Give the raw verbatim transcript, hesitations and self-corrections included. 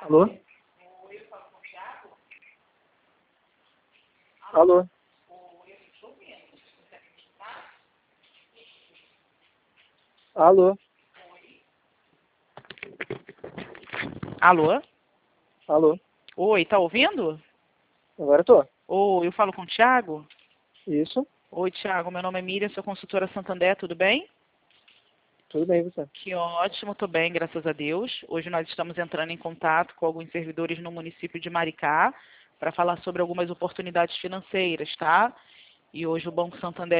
Alô? Alô? Alô? Alô? Alô? Oi, tá ouvindo? Agora eu tô. Oi, eu falo com o Thiago? Isso? Oi, Thiago, meu nome é Miriam, sou consultora Santander, tudo bem? Tudo bem, você? Que ótimo, tô bem, graças a Deus. Hoje nós estamos entrando em contato com alguns servidores no município de Maricá para falar sobre algumas oportunidades financeiras, tá? E hoje o Banco Santander